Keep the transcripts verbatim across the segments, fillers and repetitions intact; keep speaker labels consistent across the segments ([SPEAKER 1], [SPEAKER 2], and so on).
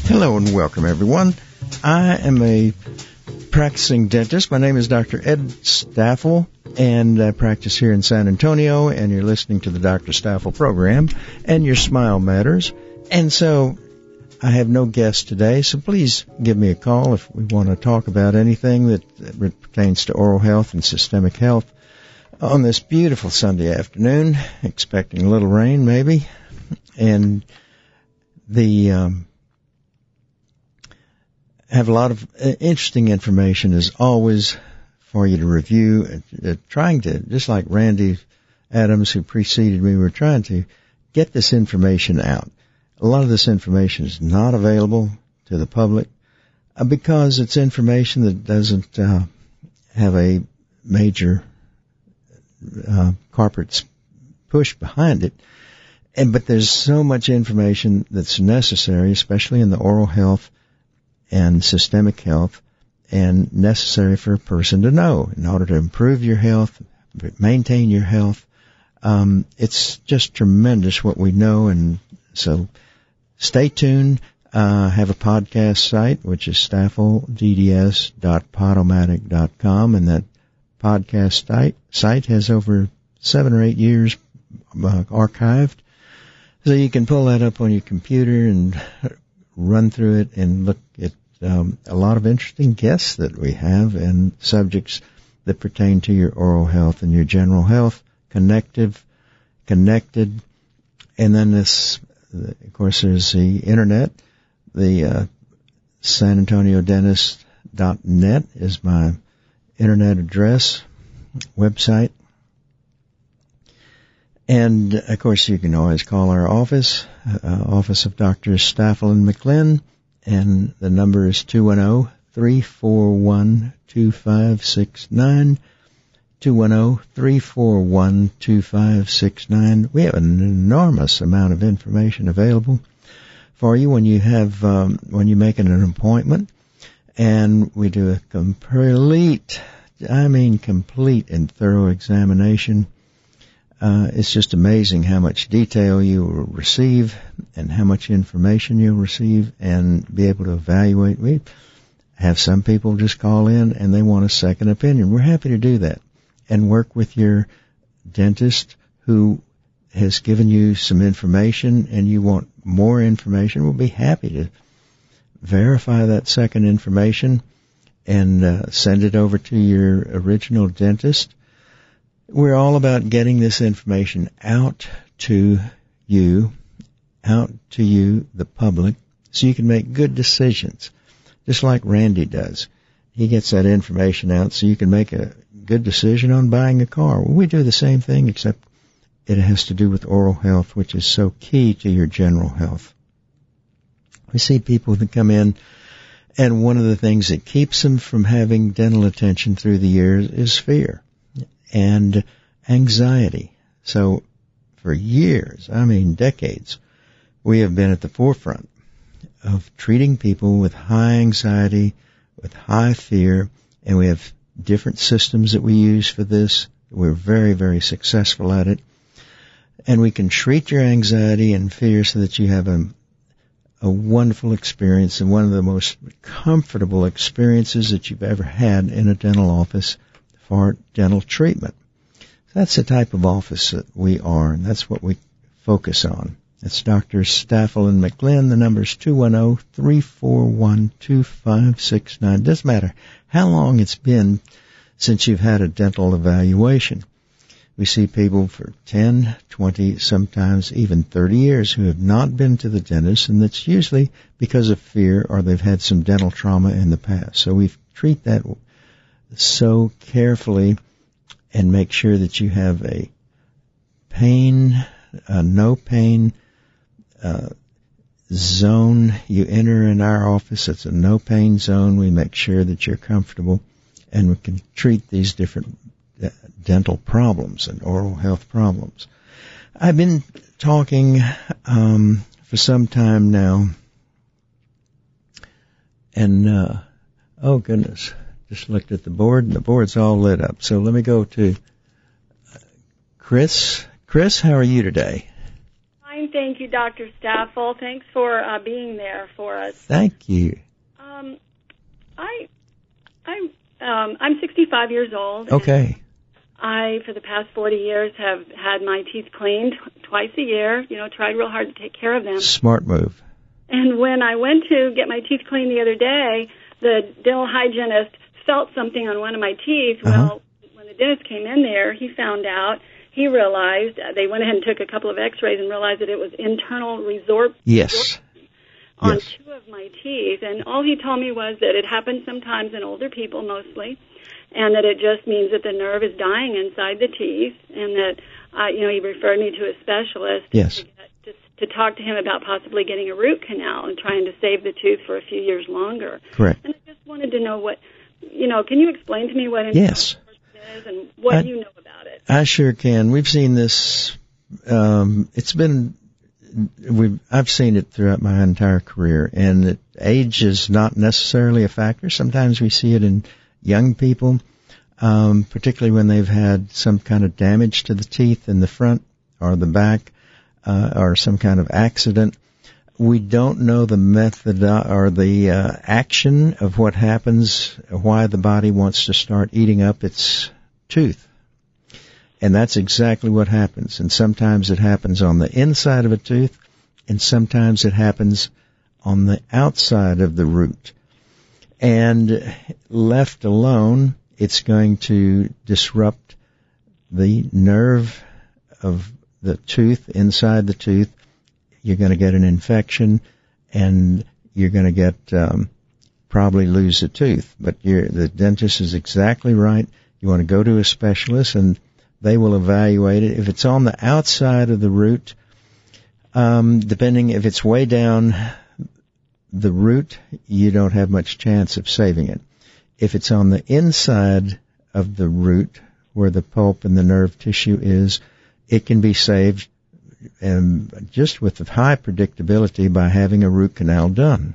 [SPEAKER 1] Hello and welcome, everyone. I am a practicing dentist. My name is Doctor Ed Staffel, and I practice here in San Antonio, and you're listening to the Doctor Staffel program, and your smile matters. And so I have no guest today, so please give me a call if we want to talk about anything that, that pertains to oral health and systemic health on this beautiful Sunday afternoon, expecting a little rain maybe. And the um, have a lot of interesting information as always for you to review. Uh, trying to, just like Randy Adams, who preceded me, we're trying to get this information out. A lot of this information is not available to the public uh, because it's information that doesn't uh, have a major uh, corporate push behind it. And but there's so much information that's necessary, especially in the oral health and systemic health, and necessary for a person to know in order to improve your health, maintain your health. Um, it's just tremendous what we know, and so stay tuned. I uh, have a podcast site, which is staffel d d s dot podomatic dot com, and that podcast site, site has over seven or eight years uh, archived. So you can pull that up on your computer and run through it and look at um, a lot of interesting guests that we have and subjects that pertain to your oral health and your general health, connective, connected. And then this, of course, there's the internet. The uh, San Antonio Dentist dot net is my internet address, website. And, of course, you can always call our office, uh, Office of Doctors Staffel and McLean, and the number is two one zero, three four one, two five six nine, two one zero, three four one, two five six nine. We have an enormous amount of information available for you when you have, um, when you're making an appointment, and we do a complete, I mean complete and thorough examination. Uh, it's just amazing how much detail you will receive and how much information you'll receive and be able to evaluate. We have some people just call in and they want a second opinion. We're happy to do that and work with your dentist who has given you some information and you want more information. We'll be happy to verify that second information and uh, send it over to your original dentist. We're all about getting this information out to you, out to you, the public, so you can make good decisions, just like Randy does. He gets that information out so you can make a good decision on buying a car. Well, we do the same thing, except it has to do with oral health, which is so key to your general health. We see people that come in, and one of the things that keeps them from having dental attention through the years is fear and anxiety. So for years, I mean decades, we have been at the forefront of treating people with high anxiety, with high fear, and we have different systems that we use for this. We're very, very successful at it. And we can treat your anxiety and fear so that you have a, a wonderful experience and one of the most comfortable experiences that you've ever had in a dental office for dental treatment. That's the type of office that we are, and that's what we focus on. It's Doctor Staffel and McLean. The number is two one zero, three four one, two five six nine. It doesn't matter how long it's been since you've had a dental evaluation. We see people for ten, twenty, sometimes even thirty years who have not been to the dentist, and that's usually because of fear or they've had some dental trauma in the past. So we treat that so carefully and make sure that you have a pain, a no pain uh, zone. You enter in our office, it's a no pain zone. We make sure that you're comfortable and we can treat these different uh, dental problems and oral health problems. I've been talking um, for some time now, and uh, oh goodness, just looked at the board, and the board's all lit up. So let me go to Chris. Chris, how are you today?
[SPEAKER 2] I Fine, thank you, Doctor Staffel. Thanks for uh, being there for us.
[SPEAKER 1] Thank you.
[SPEAKER 2] Um, I, I, um, I'm sixty-five years old.
[SPEAKER 1] Okay.
[SPEAKER 2] I, for the past forty years, have had my teeth cleaned twice a year. You know, tried real hard to take care of them.
[SPEAKER 1] Smart move.
[SPEAKER 2] And when I went to get my teeth cleaned the other day, the dental hygienist felt something on one of my teeth.
[SPEAKER 1] Uh-huh.
[SPEAKER 2] Well, when the dentist came in there, he found out, he realized, uh, they went ahead and took a couple of x-rays and realized that it was internal resor-
[SPEAKER 1] Yes.
[SPEAKER 2] resorption on
[SPEAKER 1] Yes.
[SPEAKER 2] two of my teeth. And all he told me was that it happens sometimes in older people mostly, and that it just means that the nerve is dying inside the teeth, and that, uh, you know, he referred me to a specialist.
[SPEAKER 1] Yes.
[SPEAKER 2] To, get, to, to talk to him about possibly getting a root canal and trying to save the tooth for a few years longer.
[SPEAKER 1] Correct.
[SPEAKER 2] And I just wanted to know what, you know, can you explain to me what internal
[SPEAKER 1] Yes.
[SPEAKER 2] resorption is and what
[SPEAKER 1] I,
[SPEAKER 2] you know about it?
[SPEAKER 1] I sure can. We've seen this. Um, it's been. We've. I've seen it throughout my entire career, and it, age is not necessarily a factor. Sometimes we see it in young people, um, particularly when they've had some kind of damage to the teeth in the front or the back, uh, or some kind of accident. We don't know the method or the uh, action of what happens, why the body wants to start eating up its tooth. And that's exactly what happens. And sometimes it happens on the inside of a tooth, and sometimes it happens on the outside of the root. And left alone, it's going to disrupt the nerve of the tooth, inside the tooth. You're going to get an infection, and you're going to get um, probably lose a tooth. But you're, the dentist is exactly right. You want to go to a specialist, and they will evaluate it. If it's on the outside of the root, um, depending if it's way down the root, you don't have much chance of saving it. If it's on the inside of the root, where the pulp and the nerve tissue is, it can be saved um, just with high predictability by having a root canal done.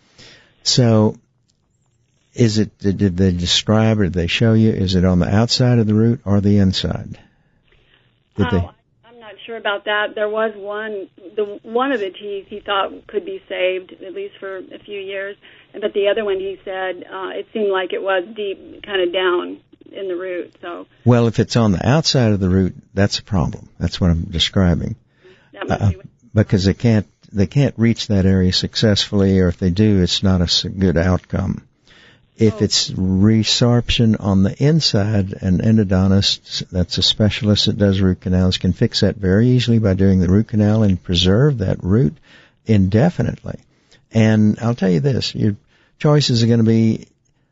[SPEAKER 1] So, is it, did they describe or did they show you, is it on the outside of the root or the inside? Did
[SPEAKER 2] oh,
[SPEAKER 1] they?
[SPEAKER 2] I'm not sure about that. There was one, the one of the teeth he thought could be saved, at least for a few years, but the other one he said uh, it seemed like it was deep, kind of down in the root. So. Well,
[SPEAKER 1] if it's on the outside of the root, that's a problem. That's what I'm describing.
[SPEAKER 2] That must
[SPEAKER 1] uh,
[SPEAKER 2] be what
[SPEAKER 1] because they can't, they can't reach that area successfully, or if they do, it's not a good outcome. If
[SPEAKER 2] oh.
[SPEAKER 1] it's resorption on the inside, an endodontist, that's a specialist that does root canals, can fix that very easily by doing the root canal and preserve that root indefinitely. And I'll tell you this, your choices are going to be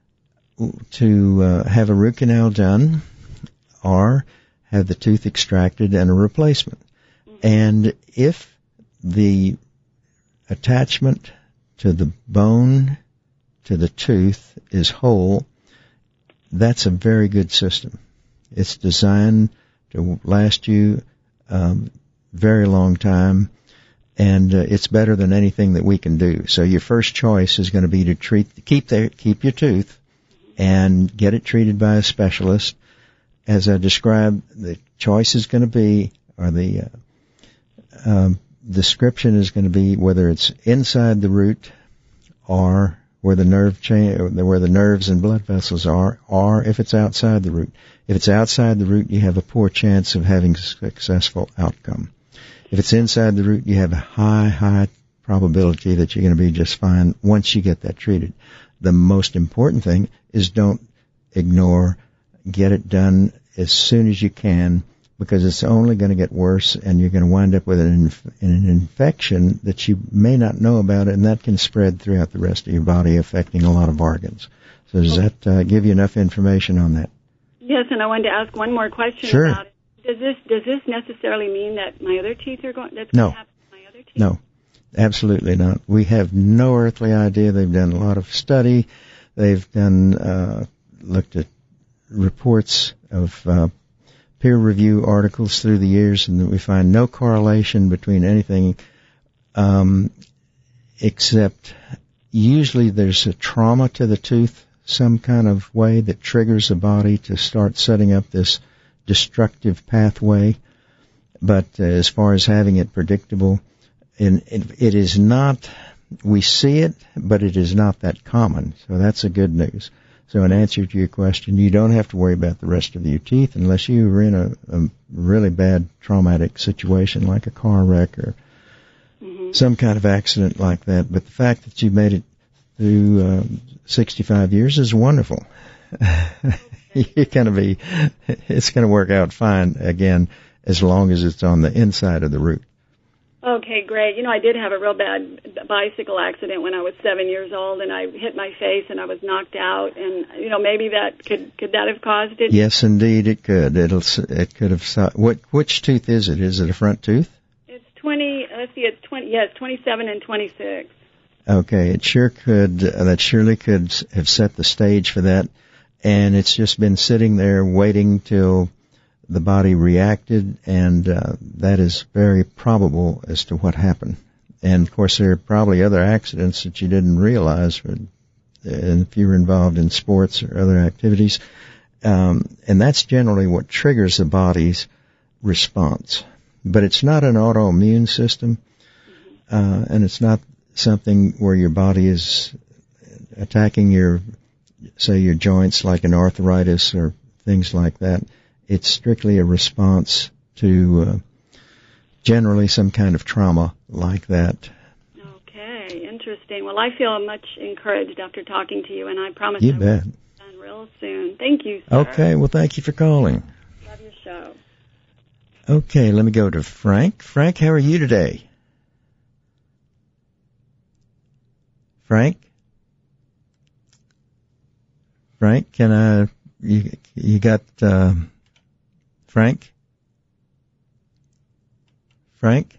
[SPEAKER 1] to uh, have a root canal done or have the tooth extracted and a replacement. Mm-hmm. And if the attachment to the bone to the tooth is whole, that's a very good system. It's designed to last you um, very long time, and uh, it's better than anything that we can do. So your first choice is going to be to treat, keep the, keep your tooth, and get it treated by a specialist. As I described, the choice is going to be, or the uh, um, description is going to be whether it's inside the root or where the nerve chain, where the nerves and blood vessels are, or if it's outside the root. If it's outside the root, you have a poor chance of having a successful outcome. If it's inside the root, you have a high, high probability that you're going to be just fine once you get that treated. The most important thing is don't ignore, get it done as soon as you can, because it's only going to get worse, and you're going to wind up with an, inf- an infection that you may not know about, and that can spread throughout the rest of your body, affecting a lot of organs. So does that uh, give you enough information on that?
[SPEAKER 2] Yes, and I wanted to ask one more question
[SPEAKER 1] sure.
[SPEAKER 2] about it. Does this does this necessarily mean that my other teeth are going? That's
[SPEAKER 1] no.
[SPEAKER 2] going to happen to my other teeth?
[SPEAKER 1] No, absolutely not. We have no earthly idea. They've done a lot of study. They've done uh, looked at reports of uh, peer review articles through the years, and we find no correlation between anything um, except usually there's a trauma to the tooth, some kind of way that triggers the body to start setting up this destructive pathway But uh, as far as having it predictable, in, it, it is not, we see it, but it is not that common. So that's the good news. So in answer to your question, you don't have to worry about the rest of your teeth unless you were in a, a really bad traumatic situation like a car wreck or mm-hmm. some kind of accident like that. But the fact that you made it through uh, sixty-five years is wonderful. You're going to be, it's going to work out fine again as long as it's on the inside of the root.
[SPEAKER 2] Okay, great. You know, I did have a real bad bicycle accident when I was seven years old, and I hit my face and I was knocked out. And you know, maybe that could could that have caused it?
[SPEAKER 1] Yes, indeed, it could. It'll it could have. What which tooth is it? Is it a front tooth?
[SPEAKER 2] It's twenty. Let's see, it's twenty. Yes, twenty-seven and twenty-six.
[SPEAKER 1] Okay, it sure could. Uh, that surely could have set the stage for that, and it's just been sitting there waiting till the body reacted, and uh, that is very probable as to what happened. And, of course, there are probably other accidents that you didn't realize, or, and if you were involved in sports or other activities. Um, and that's generally what triggers the body's response. But it's not an autoimmune system, uh, and it's not something where your body is attacking your, say, your joints like an arthritis or things like that. It's strictly a response to uh, generally some kind of trauma like that.
[SPEAKER 2] Okay, interesting. Well, I feel much encouraged after talking to you, and I promise
[SPEAKER 1] you
[SPEAKER 2] I
[SPEAKER 1] bet.
[SPEAKER 2] will be done real soon. Thank you, sir.
[SPEAKER 1] Okay, well, thank you for calling.
[SPEAKER 2] Love your show.
[SPEAKER 1] Okay, let me go to Frank. Frank, how are you today? Frank? Frank, can I, you, you got, uh, Frank? Frank?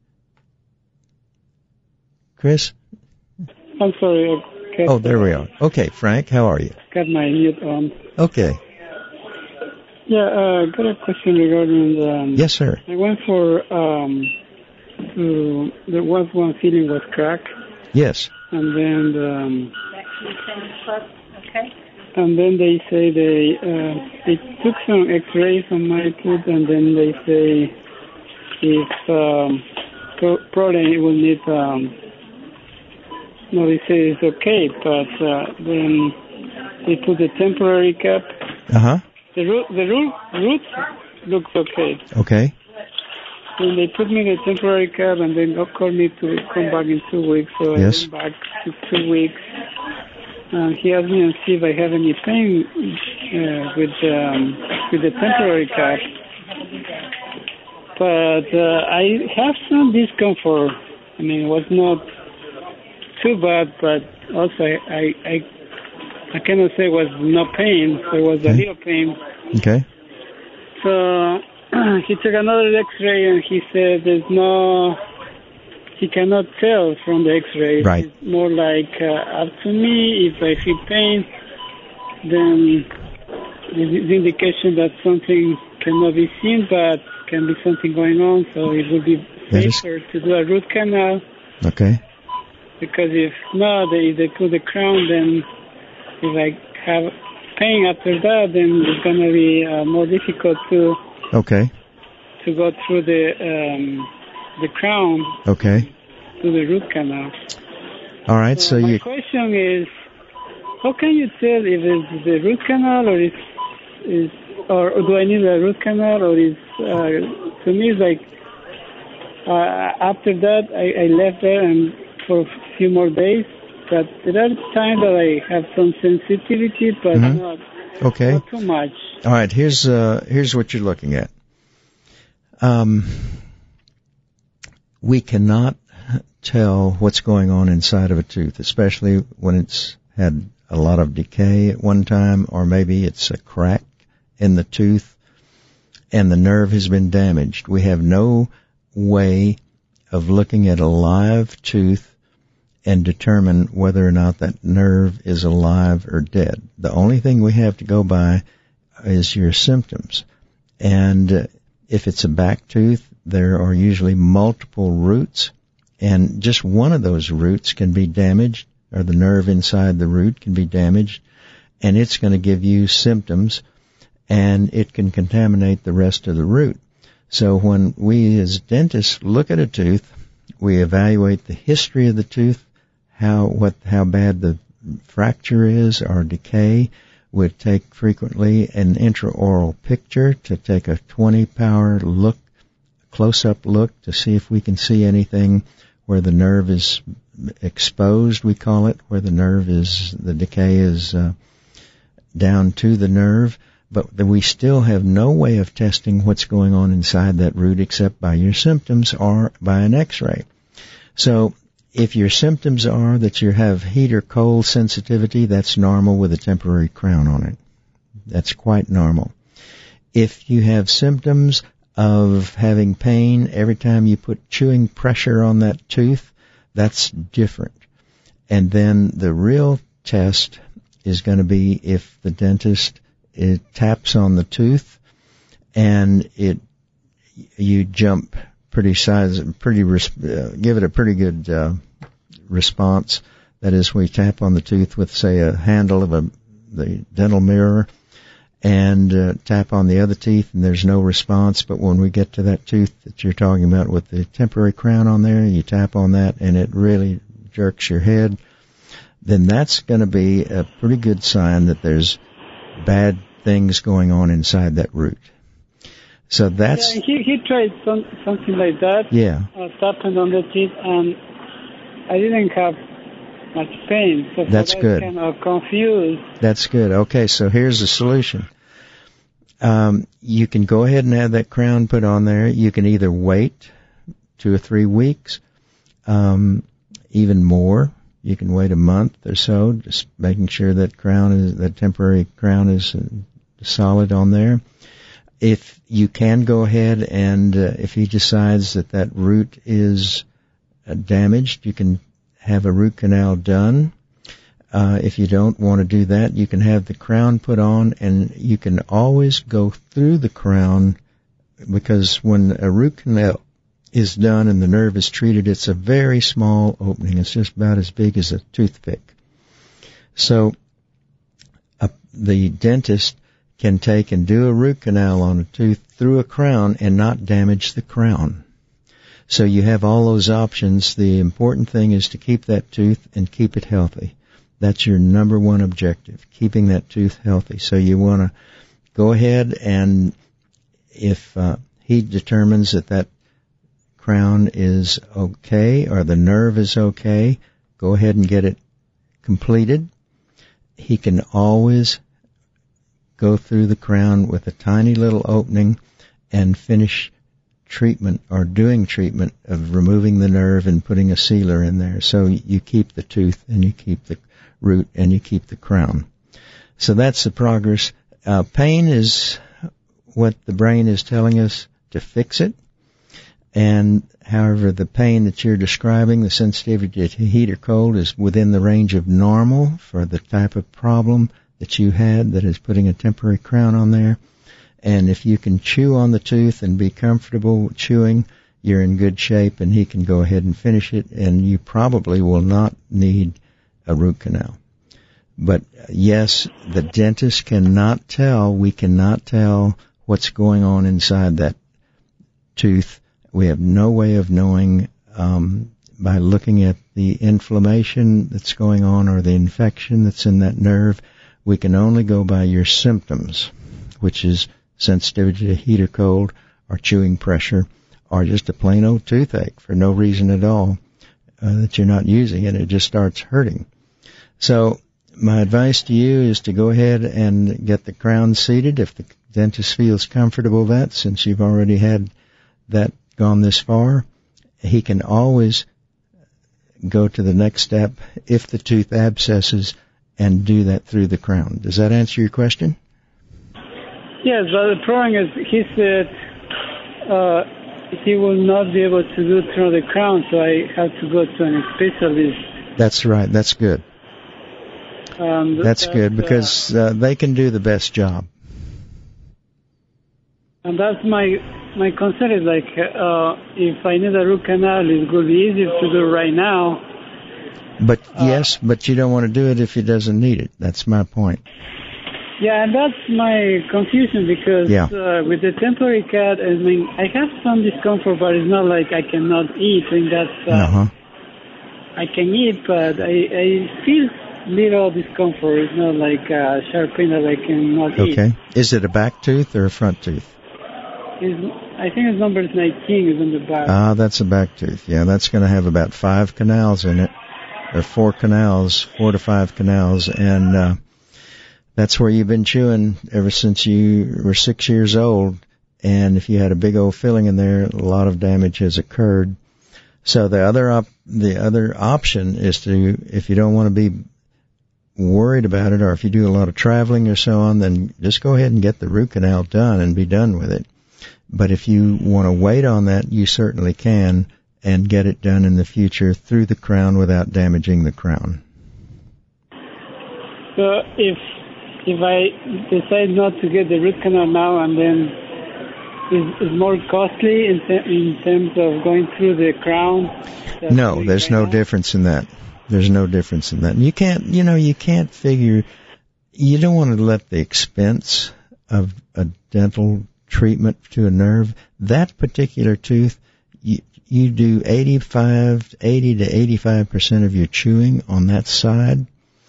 [SPEAKER 1] Chris?
[SPEAKER 3] I'm sorry. I
[SPEAKER 1] oh, there we are. Okay, Frank, how are you?
[SPEAKER 3] Got my mute on.
[SPEAKER 1] Okay.
[SPEAKER 3] Yeah, I uh, got a question regarding the... Um,
[SPEAKER 1] yes, sir.
[SPEAKER 3] I went for... Um, to, there was one feeling was crack.
[SPEAKER 1] Yes.
[SPEAKER 3] And then... Um,
[SPEAKER 2] okay.
[SPEAKER 3] And then they say they uh, they took some X-rays on my tooth, and then they say if um, pro- probably it will need. Um, no, they say it's okay, but uh, then they put a temporary cap.
[SPEAKER 1] Uh huh.
[SPEAKER 3] The root, the root, roots looks okay.
[SPEAKER 1] Okay.
[SPEAKER 3] And they put me in a temporary cap, and then called me to come back in two weeks. So
[SPEAKER 1] yes.
[SPEAKER 3] I went back to two weeks. Uh, he asked me and see if I have any pain uh, with um, with the temporary cap, but uh, I have some discomfort. I mean, it was not too bad, but also I I I cannot say it was no pain. There was a little pain.
[SPEAKER 1] Okay.
[SPEAKER 3] So he took another X-ray and he said there's no. He cannot tell from the X-ray.
[SPEAKER 1] Right.
[SPEAKER 3] It's more like uh, up to me. If I feel pain, then it's the indication that something cannot be seen, but can be something going on. So it would be safer to do a root canal.
[SPEAKER 1] Okay.
[SPEAKER 3] Because if not, they, if they put the crown, then if I have pain after that, then it's going to be uh, more difficult to.
[SPEAKER 1] Okay.
[SPEAKER 3] To go through the. Um, the crown
[SPEAKER 1] okay.
[SPEAKER 3] to the root canal.
[SPEAKER 1] All right, so,
[SPEAKER 3] so my
[SPEAKER 1] you...
[SPEAKER 3] question is, how can you tell if it's the root canal or is is or, or do I need a root canal or is uh, to me it's like uh, after that I, I left there and for a few more days, but there are times that I have some sensitivity, but mm-hmm. not
[SPEAKER 1] okay
[SPEAKER 3] not too much.
[SPEAKER 1] All right, here's uh here's what you're looking at. Um. We cannot tell what's going on inside of a tooth, especially when it's had a lot of decay at one time, or maybe it's a crack in the tooth and the nerve has been damaged. We have no way of looking at a live tooth and determine whether or not that nerve is alive or dead. The only thing we have to go by is your symptoms. And uh, if it's a back tooth, there are usually multiple roots, and just one of those roots can be damaged, or the nerve inside the root can be damaged, and it's going to give you symptoms, and it can contaminate the rest of the root. So when we as dentists look at a tooth, we evaluate the history of the tooth, how what how bad the fracture is or decay. We take frequently an intraoral picture to take a twenty power look, close-up look to see if we can see anything where the nerve is exposed, we call it, where the nerve is, the decay is uh, down to the nerve. But we still have no way of testing what's going on inside that root except by your symptoms or by an x-ray. So if your symptoms are that you have heat or cold sensitivity, that's normal with a temporary crown on it. That's quite normal. If you have symptoms of having pain every time you put chewing pressure on that tooth, that's different. And then the real test is going to be if the dentist it taps on the tooth and it you jump pretty size, pretty uh, give it a pretty good uh, response. That is, we tap on the tooth with, say, a handle of a the dental mirror, and uh, tap on the other teeth, and there's no response. But when we get to that tooth that you're talking about with the temporary crown on there, you tap on that, and it really jerks your head. Then that's going to be a pretty good sign that there's bad things going on inside that root. So that's...
[SPEAKER 3] Yeah, he, he tried some, something like that.
[SPEAKER 1] Yeah.
[SPEAKER 3] Uh, tapping on the teeth, and I didn't have much pain. So
[SPEAKER 1] that's
[SPEAKER 3] I was
[SPEAKER 1] good.
[SPEAKER 3] kind of confused.
[SPEAKER 1] That's good. Okay, so here's the solution. Um, you can go ahead and have that crown put on there. You can either wait two or three weeks, um, even more. You can wait a month or so, just making sure that crown is, that temporary crown is uh, solid on there. If you can go ahead and uh, if he decides that that root is uh, damaged, you can have a root canal done. Uh, if you don't want to do that, you can have the crown put on, and you can always go through the crown, because when a root canal is done and the nerve is treated, it's a very small opening. It's just about as big as a toothpick. So uh, the dentist can take and do a root canal on a tooth through a crown and not damage the crown. So you have all those options. The important thing is to keep that tooth and keep it healthy. That's your number one objective, keeping that tooth healthy. So you want to go ahead, and if uh, he determines that that crown is okay or the nerve is okay, go ahead and get it completed. He can always go through the crown with a tiny little opening and finish treatment or doing treatment of removing the nerve and putting a sealer in there. So you keep the tooth and you keep the root and you keep the crown. So that's the progress. Uh, pain is what the brain is telling us to fix it. And however, the pain that you're describing, the sensitivity to heat or cold, is within the range of normal for the type of problem that you had that is putting a temporary crown on there. And if you can chew on the tooth and be comfortable chewing, you're in good shape, and he can go ahead and finish it, and you probably will not need a root canal. But yes, the dentist cannot tell, we cannot tell what's going on inside that tooth. We have no way of knowing um, by looking at the inflammation that's going on or the infection that's in that nerve. We can only go by your symptoms, which is sensitivity to heat or cold, or chewing pressure, or just a plain old toothache for no reason at all, uh, that you're not using it. It just starts hurting. So my advice to you is to go ahead and get the crown seated if the dentist feels comfortable with that, since you've already had that gone this far. He can always go to the next step if the tooth abscesses and do that through the crown. Does that answer your question?
[SPEAKER 3] Yes, but the problem is he said uh, he will not be able to do through the crown, so I have to go to an specialist.
[SPEAKER 1] That's right. That's good.
[SPEAKER 3] Um,
[SPEAKER 1] that's, that's good, because uh, they can do the best job.
[SPEAKER 3] And that's my my concern is like uh, if I need a root canal, it will be easy to do right now.
[SPEAKER 1] But
[SPEAKER 3] uh,
[SPEAKER 1] yes, but you don't want to do it if he doesn't need it. That's my point.
[SPEAKER 3] Yeah, and that's my confusion because
[SPEAKER 1] Yeah.
[SPEAKER 3] uh, with the temporary cut, I mean, I have some discomfort, but it's not like I cannot eat. And that's uh,
[SPEAKER 1] Uh-huh.
[SPEAKER 3] I can eat, but I, I feel little discomfort. It's not like uh, sharp pain that I cannot eat.
[SPEAKER 1] Okay. Is it a back tooth or a front tooth?
[SPEAKER 3] It's, I think it's number nineteen is on the back.
[SPEAKER 1] Ah, that's a back tooth. Yeah, that's going to have about five canals in it, or four canals, four to five canals, and uh, that's where you've been chewing ever since you were six years old. And if you had a big old filling in there, a lot of damage has occurred. So the other op- the other option is to, if you don't want to be worried about it, or if you do a lot of traveling or so on, then just go ahead and get the root canal done and be done with it. But if you want to wait on that, you certainly can, and get it done in the future through the crown without damaging the crown.
[SPEAKER 3] So if if I decide not to get the root canal now, and then is is more costly in, te- in terms of going through the crown?
[SPEAKER 1] No, there's no difference in that. There's no difference in that. And you can't, you know, you can't figure, you don't want to let the expense of a dental treatment to a nerve, that particular tooth, you, you do eighty-five, eighty to eighty-five percent of your chewing on that side.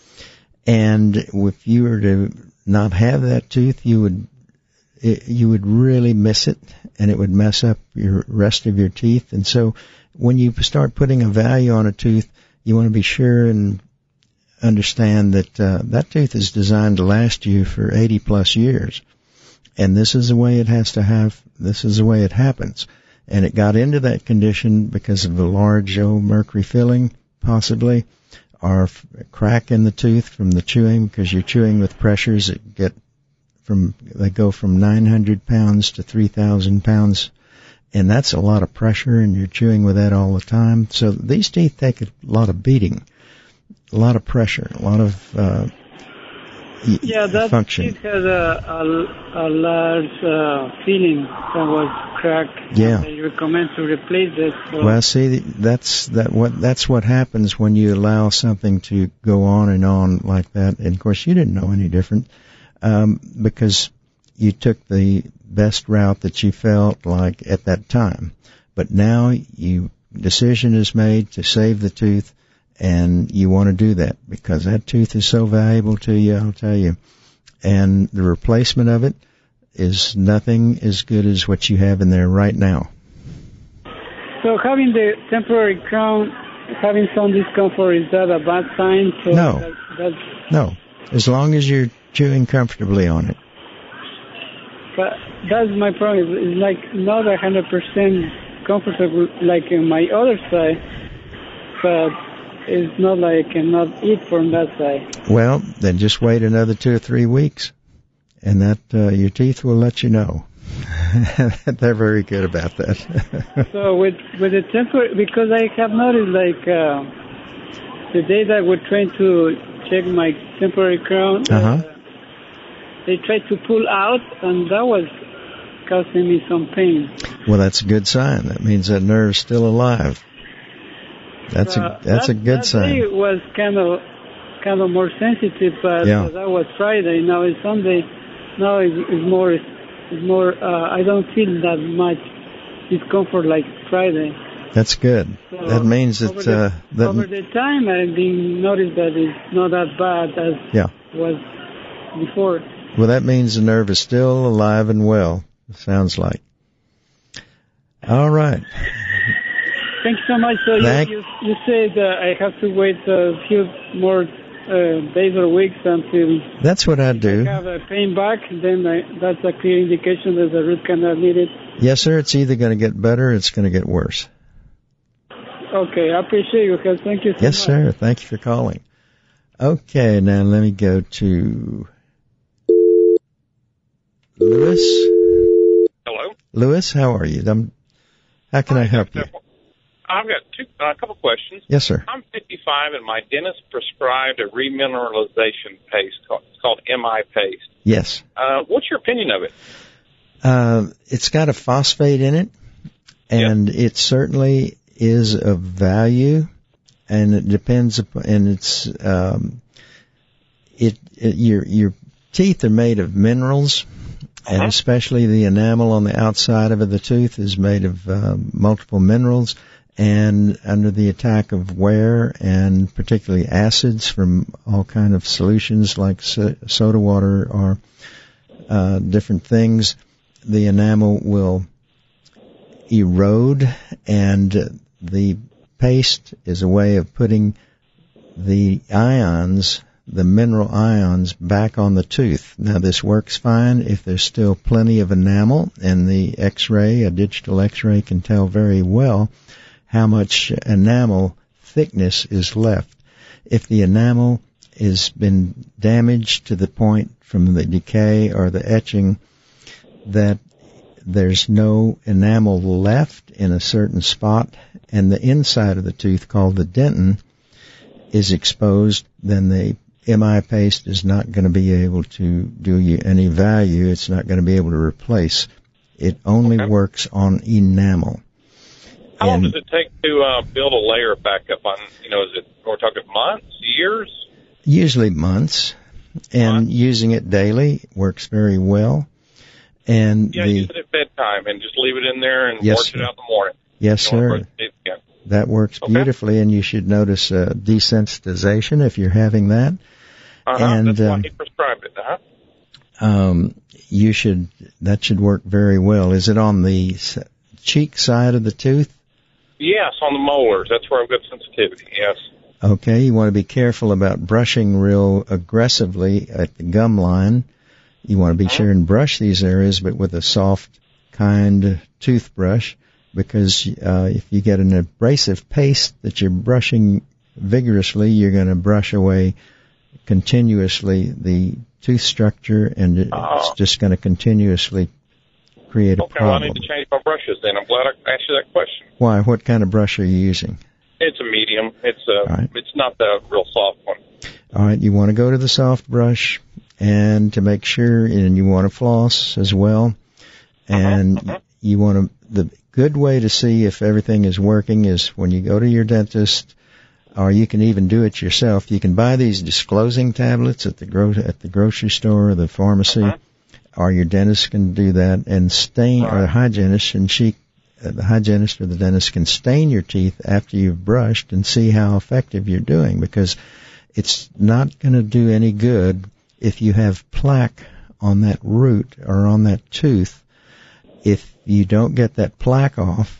[SPEAKER 1] And if you were to not have that tooth, you would, it, you would really miss it, and it would mess up your rest of your teeth. And so when you start putting a value on a tooth, you want to be sure and understand that uh, that tooth is designed to last you for eighty plus years. And this is the way it has to have, this is the way it happens. And it got into that condition because of a large old mercury filling, possibly, or a crack in the tooth from the chewing, because you're chewing with pressures that get from, they go from nine hundred pounds to three thousand pounds. And that's a lot of pressure, and you're chewing with that all the time. So these teeth take a lot of beating, a lot of pressure, a lot of uh, y-
[SPEAKER 3] yeah, that
[SPEAKER 1] function.
[SPEAKER 3] teeth has a, a, a large uh, filling that was cracked.
[SPEAKER 1] Yeah.
[SPEAKER 3] I recommend to replace it. So.
[SPEAKER 1] Well, see, that's that. What that's what happens when you allow something to go on and on like that. And of course, you didn't know any different um, because you took the best route that you felt like at that time. But now you decision is made to save the tooth, and you want to do that because that tooth is so valuable to you, I'll tell you. And the replacement of it is nothing as good as what you have in there right now.
[SPEAKER 3] So having the temporary crown, having some discomfort, is that a bad sign? So
[SPEAKER 1] No.
[SPEAKER 3] That, that's,
[SPEAKER 1] No. As long as you're chewing comfortably on it.
[SPEAKER 3] but that's my problem. It's like not a hundred percent comfortable like in my other side, but it's not like I cannot eat from that side.
[SPEAKER 1] Well, then just wait another two or three weeks, and that uh, your teeth will let you know. They're very good about that.
[SPEAKER 3] So with with the temporary, because I have noticed like uh, the day that we're trying to check my temporary crown,
[SPEAKER 1] Uh-huh.
[SPEAKER 3] uh, they tried to pull out, and that was causing me some pain.
[SPEAKER 1] Well, that's a good sign. That means that nerve's still alive. That's
[SPEAKER 3] Uh,
[SPEAKER 1] a that's
[SPEAKER 3] that,
[SPEAKER 1] a good
[SPEAKER 3] that
[SPEAKER 1] sign.
[SPEAKER 3] Day was kind of kind of more sensitive, but
[SPEAKER 1] Yeah.
[SPEAKER 3] that was Friday. Now it's Sunday. Now it's, it's more it's more. Uh, I don't feel that much discomfort like Friday.
[SPEAKER 1] That's good.
[SPEAKER 3] So
[SPEAKER 1] That means that
[SPEAKER 3] over the,
[SPEAKER 1] uh, that
[SPEAKER 3] over the time I've been noticed that it's not that bad as
[SPEAKER 1] yeah.
[SPEAKER 3] was before.
[SPEAKER 1] Well, that means the nerve is still alive and well. It sounds like. All right.
[SPEAKER 3] Thank you so much. So
[SPEAKER 1] Thank-
[SPEAKER 3] you, you, you said uh, I have to wait a few more uh, days or weeks until
[SPEAKER 1] That's what I
[SPEAKER 3] I
[SPEAKER 1] do.
[SPEAKER 3] have a pain back. Then I, that's a clear indication that the root canal needed.
[SPEAKER 1] Yes, sir. It's either going to get better or it's going to get worse.
[SPEAKER 3] Okay, I appreciate you. Because thank you so
[SPEAKER 1] Yes,
[SPEAKER 3] much.
[SPEAKER 1] sir. Thank you for calling. Okay, now let me go to Louis.
[SPEAKER 4] Hello.
[SPEAKER 1] Louis, how are you? Um, how can I help you?
[SPEAKER 4] I've got two, a uh, couple questions.
[SPEAKER 1] Yes, sir.
[SPEAKER 4] I'm fifty-five, and my dentist prescribed a remineralization paste called, it's called M I paste.
[SPEAKER 1] Yes.
[SPEAKER 4] Uh, what's your opinion of it?
[SPEAKER 1] Uh, it's got a phosphate in it, and
[SPEAKER 4] Yep.
[SPEAKER 1] it certainly is of value, and it depends upon, and it's, um, it, it your, your teeth are made of minerals, and
[SPEAKER 4] Uh-huh.
[SPEAKER 1] especially the enamel on the outside of the tooth is made of uh, multiple minerals, and under the attack of wear and particularly acids from all kind of solutions like so- soda water or uh, different things, the enamel will erode, and the paste is a way of putting the ions, the mineral ions, back on the tooth. Now, this works fine if there's still plenty of enamel, and the X-ray, a digital X-ray, can tell very well how much enamel thickness is left. If the enamel has been damaged to the point from the decay or the etching that there's no enamel left in a certain spot, and the inside of the tooth, called the dentin, is exposed, then the M I paste is not going to be able to do you any value. It's not going to be able to replace. It only
[SPEAKER 4] Okay.
[SPEAKER 1] works on enamel.
[SPEAKER 4] How long
[SPEAKER 1] And
[SPEAKER 4] does it take to uh, build a layer back up on, you know, is it, we're talking months, years?
[SPEAKER 1] usually months, and
[SPEAKER 4] Months.
[SPEAKER 1] using it daily works very well. And
[SPEAKER 4] Yeah,
[SPEAKER 1] the
[SPEAKER 4] use it at bedtime and just leave it in there and
[SPEAKER 1] Yes,
[SPEAKER 4] wash
[SPEAKER 1] sir.
[SPEAKER 4] it out in the morning.
[SPEAKER 1] yes,
[SPEAKER 4] You don't
[SPEAKER 1] sir.
[SPEAKER 4] brush it again.
[SPEAKER 1] That works
[SPEAKER 4] Okay.
[SPEAKER 1] beautifully, and you should notice uh, desensitization if you're having that.
[SPEAKER 4] Uh-huh.
[SPEAKER 1] And,
[SPEAKER 4] That's why
[SPEAKER 1] um,
[SPEAKER 4] he prescribed it, huh?
[SPEAKER 1] Um, you should that should work very well. Is it on the s- cheek side of the tooth?
[SPEAKER 4] Yes, on the molars. That's where I've got sensitivity, yes.
[SPEAKER 1] Okay, you want to be careful about brushing real aggressively at the gum line. You want to be sure and brush these areas, but with a soft, kind toothbrush, because uh, if you get an abrasive paste that you're brushing vigorously, you're going to brush away continuously the tooth structure, and it's
[SPEAKER 4] Oh.
[SPEAKER 1] just going to continuously create a
[SPEAKER 4] Okay, well, I
[SPEAKER 1] problem.
[SPEAKER 4] need to change my brushes then. I'm glad I asked you that question.
[SPEAKER 1] Why? What kind of brush are you using?
[SPEAKER 4] It's a medium. It's a,
[SPEAKER 1] All right.
[SPEAKER 4] it's not the real soft one.
[SPEAKER 1] All right, you want to go to the soft brush, and to make sure, and you want to floss as well, and
[SPEAKER 4] Uh-huh, uh-huh.
[SPEAKER 1] you want to. The good way to see if everything is working is when you go to your dentist, or you can even do it yourself. You can buy these disclosing tablets at the gro- at the grocery store or the pharmacy,
[SPEAKER 4] Uh-huh.
[SPEAKER 1] or your dentist can do that and stain, or the
[SPEAKER 4] Right.
[SPEAKER 1] hygienist, and she. Uh, the hygienist or the dentist can stain your teeth after you've brushed and see how effective you're doing, because it's not going to do any good if you have plaque on that root or on that tooth. If you don't get that plaque off,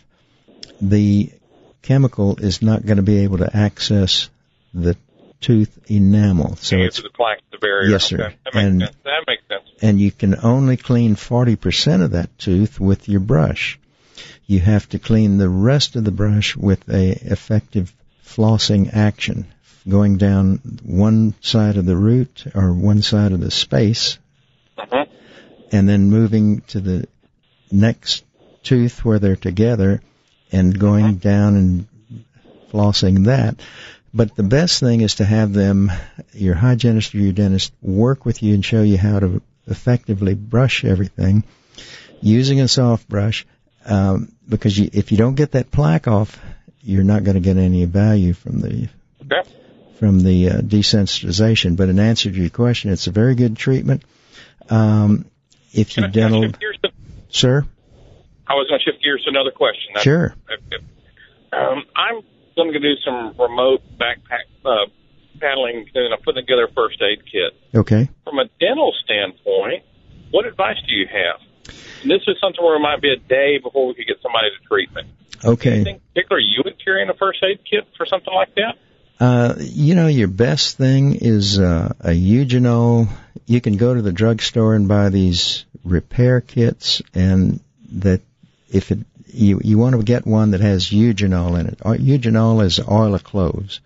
[SPEAKER 1] the chemical is not going to be able to access the tooth enamel. So
[SPEAKER 4] Answer
[SPEAKER 1] it's,
[SPEAKER 4] the plaque, the barrier.
[SPEAKER 1] Yes, sir.
[SPEAKER 4] Okay. That makes
[SPEAKER 1] And-
[SPEAKER 4] sense. That makes sense.
[SPEAKER 1] and you can only clean forty percent of that tooth with your brush. You have to clean the rest of the brush with a effective flossing action, going down one side of the root or one side of the space,
[SPEAKER 4] Uh-huh.
[SPEAKER 1] and then moving to the next tooth where they're together and going down and flossing that. But the best thing is to have them, your hygienist or your dentist, work with you and show you how to effectively brush everything using a soft brush, um, because you, if you don't get that plaque off, you're not going to get any value from the
[SPEAKER 4] Okay.
[SPEAKER 1] from the uh, desensitization. But in answer to your question, it's a very good treatment. Um, if
[SPEAKER 4] Can
[SPEAKER 1] you
[SPEAKER 4] I, can I
[SPEAKER 1] dental,
[SPEAKER 4] shift gears to,
[SPEAKER 1] sir,
[SPEAKER 4] I was going to shift gears to another question. I-
[SPEAKER 1] sure,
[SPEAKER 4] Um, I'm going to do some remote backpack uh, paddling, and I'm putting together a first aid kit.
[SPEAKER 1] okay.
[SPEAKER 4] From a dental standpoint, what advice do you have? And this is something where it might be a day before we could get somebody to treatment.
[SPEAKER 1] Okay.
[SPEAKER 4] Anything in particular you would carry in a first aid kit for something like that?
[SPEAKER 1] Uh, you know, your best thing is uh, a eugenol. You can go to the drugstore and buy these repair kits, and that if it you you want to get one that has eugenol in it. Uh, Eugenol is oil of cloves,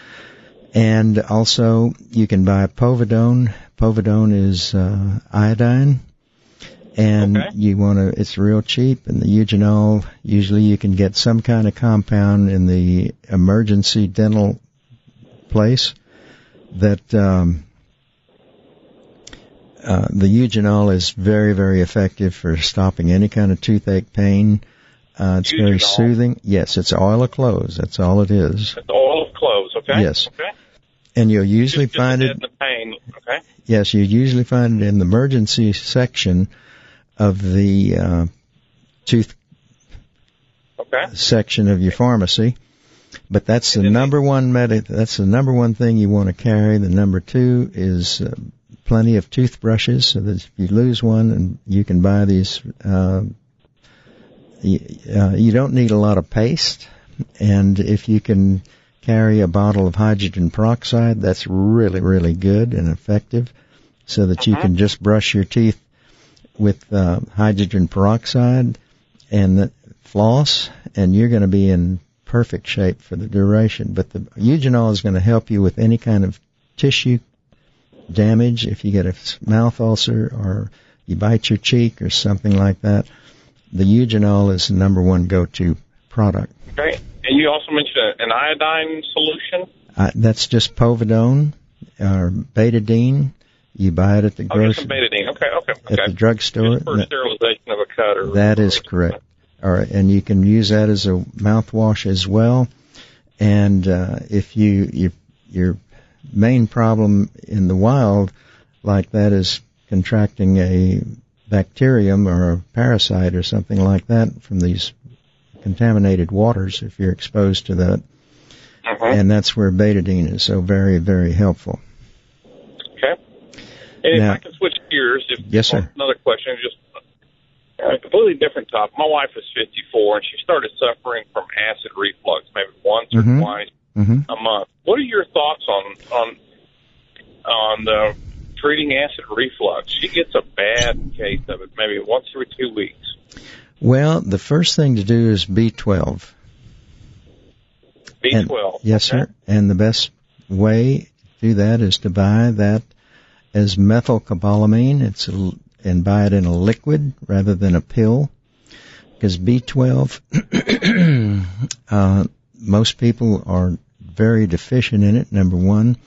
[SPEAKER 1] and also you can buy povidone. Povidone is uh, iodine. And
[SPEAKER 4] Okay.
[SPEAKER 1] you want to, it's real cheap, and the eugenol, usually you can get some kind of compound in the emergency dental place that, um, uh, the eugenol is very, very effective for stopping any kind of toothache pain. Uh, it's very
[SPEAKER 4] Eugenol?
[SPEAKER 1] soothing. Yes, it's oil of cloves. That's all it is.
[SPEAKER 4] It's oil of cloves, okay?
[SPEAKER 1] Yes.
[SPEAKER 4] Okay.
[SPEAKER 1] And you'll usually
[SPEAKER 4] Just,
[SPEAKER 1] find
[SPEAKER 4] just
[SPEAKER 1] it,
[SPEAKER 4] the pain, okay?
[SPEAKER 1] Yes, you usually find it in the emergency section of the uh, tooth
[SPEAKER 4] okay.
[SPEAKER 1] section of your pharmacy. But that's the number one medi- That's the number one thing you want to carry. The number two is uh, plenty of toothbrushes, so that if you lose one, and you can buy these. Uh, you, uh, you don't need a lot of paste, and if you can carry a bottle of hydrogen peroxide, that's really, really good and effective, so that you can just brush your teeth with uh, hydrogen peroxide and the floss, and you're going to be in perfect shape for the duration. But the eugenol is going to help you with any kind of tissue damage. If you get a mouth ulcer or you bite your cheek or something like that, the eugenol is the number one go-to product.
[SPEAKER 4] Okay. And you also mentioned an iodine solution?
[SPEAKER 1] Uh, that's just povidone or betadine. You buy it at the
[SPEAKER 4] oh,
[SPEAKER 1] grocery.
[SPEAKER 4] betadine. Okay, okay, okay.
[SPEAKER 1] At the drugstore.
[SPEAKER 4] Just for sterilization of a cut. Or,
[SPEAKER 1] that is
[SPEAKER 4] or
[SPEAKER 1] correct. All right, and you can use that as a mouthwash as well. And uh, if you, you your main problem in the wild like that is contracting a bacterium or a parasite or something like that from these contaminated waters, if you're exposed to that.
[SPEAKER 4] Uh-huh.
[SPEAKER 1] And that's where betadine is so very, very helpful.
[SPEAKER 4] Okay. And
[SPEAKER 1] now,
[SPEAKER 4] if I can switch gears, if
[SPEAKER 1] yes, sir.
[SPEAKER 4] Another question, just a completely different topic. My wife is fifty-four, and she started suffering from acid reflux, maybe once or
[SPEAKER 1] mm-hmm.
[SPEAKER 4] twice
[SPEAKER 1] mm-hmm.
[SPEAKER 4] a month. What are your thoughts on on on the treating acid reflux? She gets a bad case of it, maybe once every two weeks.
[SPEAKER 1] Well, the first thing to do is B twelve.
[SPEAKER 4] B twelve.
[SPEAKER 1] And, yes,
[SPEAKER 4] okay.
[SPEAKER 1] sir. And the best way to do that is to buy that as methylcobalamin. It's a, and buy it in a liquid rather than a pill, because B twelve, uh, most people are very deficient in it, number one,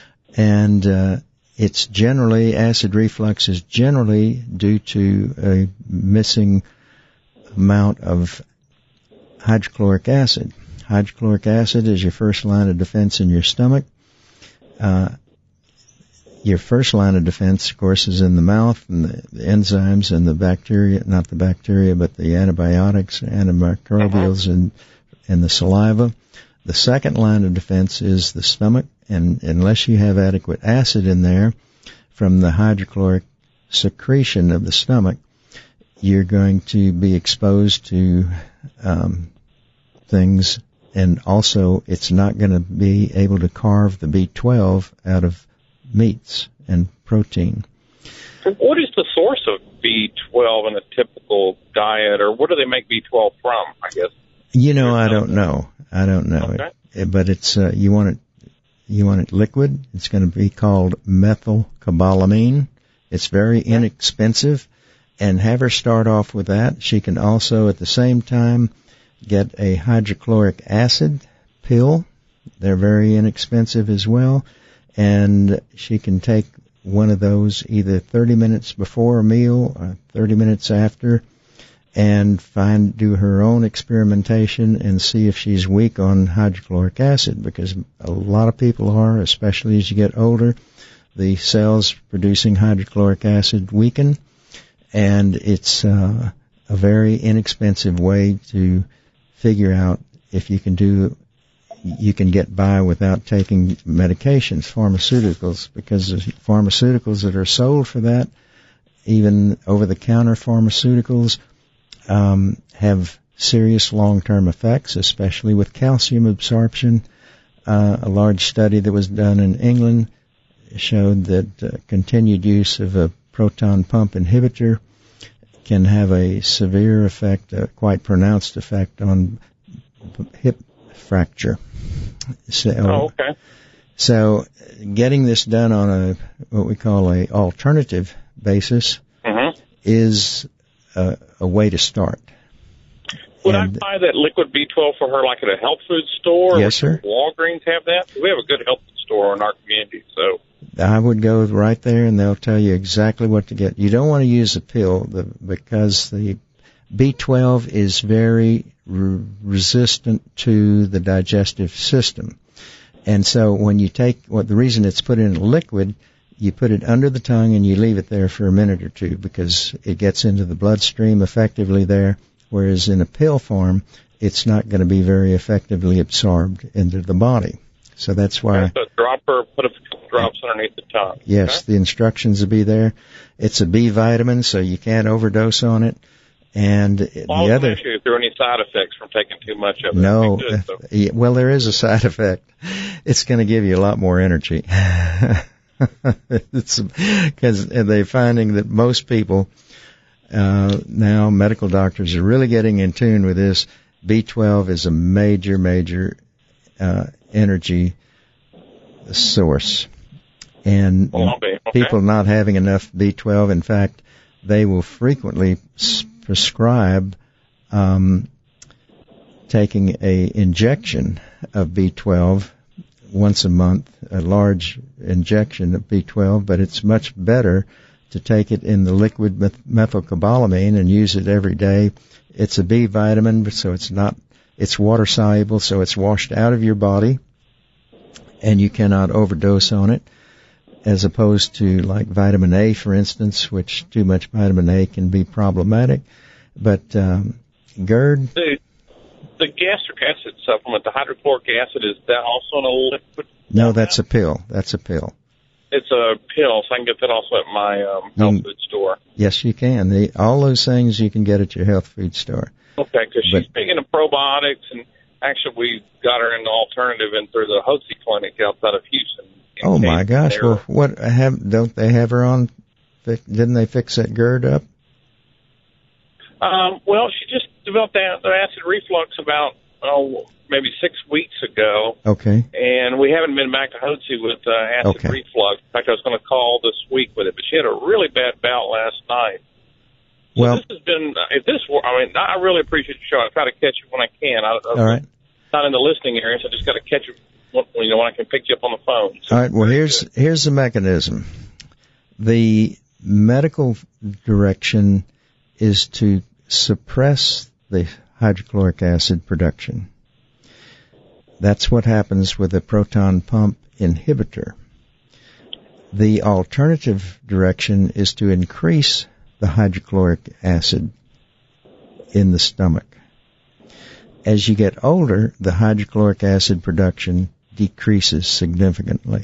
[SPEAKER 1] and uh, it's generally, acid reflux is generally due to a missing amount of hydrochloric acid. Hydrochloric acid is your first line of defense in your stomach. Uh, your first line of defense, of course, is in the mouth, and the, the enzymes and the bacteria, not the bacteria, but the antibiotics, antimicrobials, uh-huh. and, and the saliva. The second line of defense is the stomach, and unless you have adequate acid in there from the hydrochloric secretion of the stomach, you're going to be exposed to um, things, and also it's not going to be able to carve the B twelve out of meats and protein.
[SPEAKER 4] What is the source of B twelve in a typical diet, or what do they make B twelve from, I guess?
[SPEAKER 1] You know, I don't know. I don't know.
[SPEAKER 4] Okay.
[SPEAKER 1] It, but it's, uh, you want it, you want it liquid. It's going to be called methylcobalamin. It's very yeah. inexpensive, and have her start off with that. She can also, at the same time, get a hydrochloric acid pill. They're very inexpensive as well. And she can take one of those either thirty minutes before a meal or thirty minutes after, and find do her own experimentation and see if she's weak on hydrochloric acid, because a lot of people are, especially as you get older. The cells producing hydrochloric acid weaken, and it's uh, a very inexpensive way to figure out if you can do you can get by without taking medications, pharmaceuticals, because the pharmaceuticals that are sold for that, even over-the-counter pharmaceuticals, um, have serious long-term effects, especially with calcium absorption. Uh, a large study that was done in England showed that uh, continued use of a proton pump inhibitor can have a severe effect, a quite pronounced effect on hip fracture. So,
[SPEAKER 4] oh, okay.
[SPEAKER 1] So getting this done on a what we call a alternative basis
[SPEAKER 4] mm-hmm.
[SPEAKER 1] is a, a way to start.
[SPEAKER 4] Would
[SPEAKER 1] and,
[SPEAKER 4] I buy that liquid B twelve for her like at a health food store?
[SPEAKER 1] Yes, sir.
[SPEAKER 4] Walgreens have that? We have a good health food store in our community, so
[SPEAKER 1] I would go right there, and they'll tell you exactly what to get. You don't want to use a pill the, because the B twelve is very re- resistant to the digestive system. And so when you take, what well, the reason it's put in a liquid, you put it under the tongue and you leave it there for a minute or two because it gets into the bloodstream effectively there, whereas in a pill form, it's not going to be very effectively absorbed into the body. So that's why...
[SPEAKER 4] Okay, so drop or put a couple drops underneath the tongue.
[SPEAKER 1] Yes, okay. The instructions will be there. It's a B vitamin, so you can't overdose on it. And
[SPEAKER 4] well,
[SPEAKER 1] the other...
[SPEAKER 4] If there are any side effects from taking too much of it.
[SPEAKER 1] No.
[SPEAKER 4] Good, so.
[SPEAKER 1] Well, there is a side effect. It's going to give you a lot more energy. It's because they're finding that most people uh, now, medical doctors are really getting in tune with this. B twelve is a major, major uh, energy source, and
[SPEAKER 4] oh, okay.
[SPEAKER 1] people not having enough B twelve. In fact, they will frequently prescribe um, taking a injection of B twelve. Once a month, a large injection of B twelve, but it's much better to take it in the liquid meth- methylcobalamin and use it every day. It's a B vitamin, so it's not, it's water soluble, so it's washed out of your body, and you cannot overdose on it, as opposed to like vitamin A, for instance, which too much vitamin A can be problematic. But um, GERD...
[SPEAKER 4] The, the gastric acid supplement, the hydrochloric acid, is that also in a liquid?
[SPEAKER 1] No, that's a pill. That's a pill.
[SPEAKER 4] It's a pill, so I can get that also at my um, health
[SPEAKER 1] mm,
[SPEAKER 4] food store.
[SPEAKER 1] Yes, you can. The, all those things you can get at your health food store.
[SPEAKER 4] Okay, because she's big into probiotics, and actually we got her into alternative in through the Hotze Clinic outside of Houston.
[SPEAKER 1] Oh my gosh! There. Well, what have don't they have her on? Didn't they fix that GERD up?
[SPEAKER 4] Um, well, she just developed the acid reflux about oh maybe six weeks ago.
[SPEAKER 1] Okay.
[SPEAKER 4] And we haven't been back to Hotze with uh, acid
[SPEAKER 1] okay.
[SPEAKER 4] reflux. In fact, I was going to call this week with it, but she had a really bad bout last night. So
[SPEAKER 1] well,
[SPEAKER 4] this has been, if this were, I mean, I really appreciate the show. I try to catch it when I can. I, I,
[SPEAKER 1] all right.
[SPEAKER 4] Not in the listening area, so I just got to catch it when, you know, when I can pick you up on the phone. So
[SPEAKER 1] all right. Well, here's good. here's the mechanism. The medical direction is to suppress the hydrochloric acid production. That's what happens with a proton pump inhibitor. The alternative direction is to increase the hydrochloric acid in the stomach. As you get older, the hydrochloric acid production decreases significantly.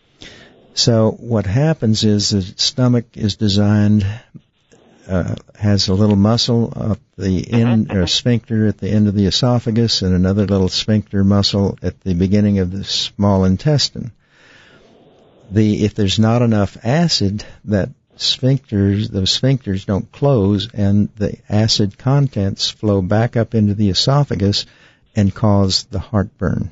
[SPEAKER 1] So what happens is the stomach is designed, uh, has a little muscle up the end, or sphincter at the end of the esophagus, and another little sphincter muscle at the beginning of the small intestine. The, if there's not enough acid, that sphincters, those sphincters don't close, and the acid contents flow back up into the esophagus and cause the heartburn.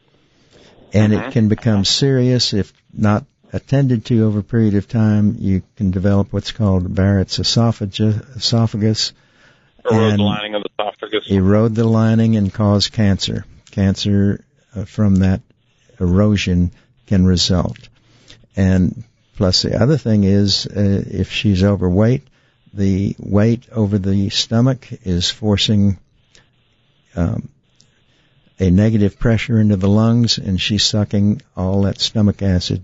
[SPEAKER 1] And uh-huh. it can become serious if not attended to over a period of time. You can develop what's called Barrett's esophagus.
[SPEAKER 4] Erode the lining of the esophagus.
[SPEAKER 1] Erode the lining and cause cancer. Cancer uh, from that erosion can result. And plus the other thing is, uh, if she's overweight, the weight over the stomach is forcing um, a negative pressure into the lungs, and she's sucking all that stomach acid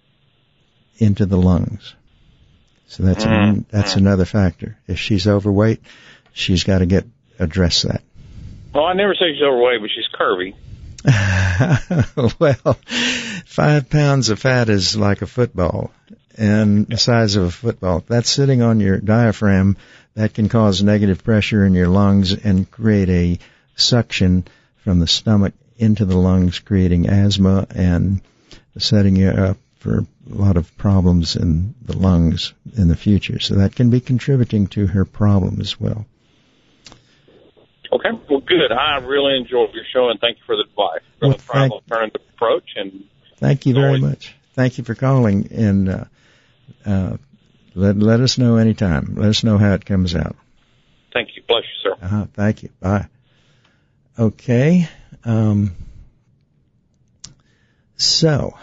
[SPEAKER 1] into the lungs. So that's mm. an, that's another factor. If she's overweight, she's got to get address that.
[SPEAKER 4] Well, I never say she's overweight, but she's curvy.
[SPEAKER 1] Well, five pounds of fat is like a football, and the size of a football. If that's sitting on your diaphragm, that can cause negative pressure in your lungs and create a suction from the stomach into the lungs, creating asthma and setting you up for a lot of problems in the lungs in the future. So that can be contributing to her problem as well.
[SPEAKER 4] Okay, well, good. I really enjoyed your show, and thank you for the advice. We're going to try an alternative approach. And
[SPEAKER 1] thank you very much. Thank you for calling, and uh, uh, let let us know anytime. Let us know how it comes out.
[SPEAKER 4] Thank you. Bless you, sir.
[SPEAKER 1] Uh-huh. Thank you. Bye. Okay. Um, so,